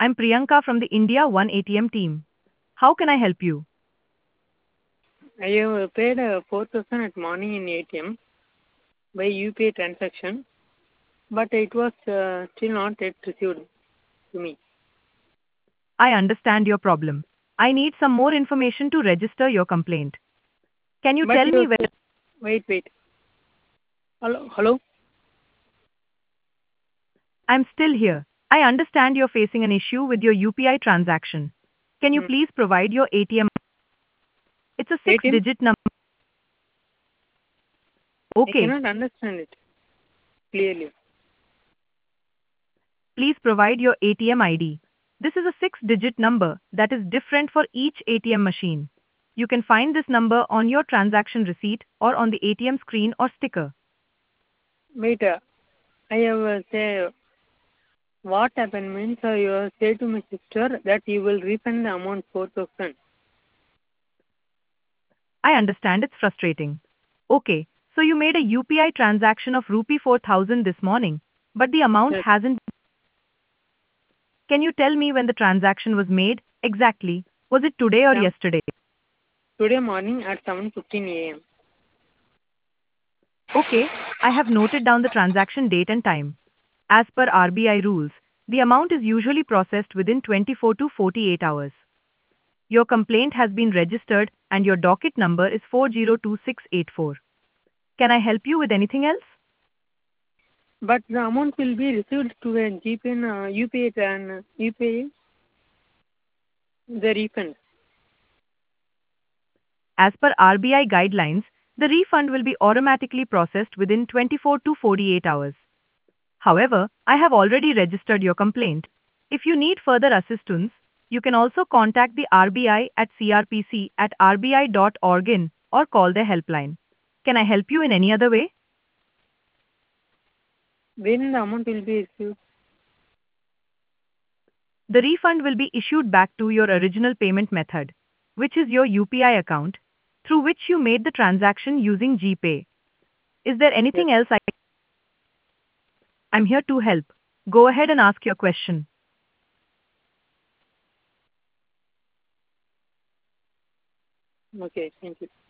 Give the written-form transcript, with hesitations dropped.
I'm Priyanka from the India One ATM team. How can I help you? I have paid 4,000 at morning in ATM by UPI transaction, but it was still not yet received to me. I understand your problem. I need some more information to register your complaint. Can you But tell me you when? wait. Hello. I'm still here. I understand you're facing an issue with your UPI transaction. Can you Hmm. please provide your ATM? It's a ATM? six-digit number. I Okay, cannot understand it clearly. please provide your ATM ID. This is a six-digit number that is different for each ATM machine. You can find this number on your transaction receipt or on the ATM screen or sticker. Wait, I have say what happened means you have said to my sister that you will refund the amount 4,000. I understand it's frustrating. Okay, so you made a UPI transaction of rupee 4,000 this morning, but the amount Yes. hasn't. Can you tell me when the transaction was made? Exactly. Was it today or Some, yesterday? today morning at 7:15 a.m. Okay, I have noted down the transaction date and time. As per RBI rules, the amount is usually processed within 24 to 48 hours. Your complaint has been registered and your docket number is 402684. Can I help you with anything else? But the amount will be received to a GPay and UPI and UPI the refund. As per RBI guidelines, the refund will be automatically processed within 24 to 48 hours. However, I have already registered your complaint. If you need further assistance, you can also contact the RBI at crpc@rbi.org or call their helpline. Can I help you in any other way? When the amount will be received? The refund will be issued back to your original payment method, which is your UPI account, through which you made the transaction using GPay. Is there Yes. anything else I'm here to help. Go ahead and ask your question. Okay, thank you.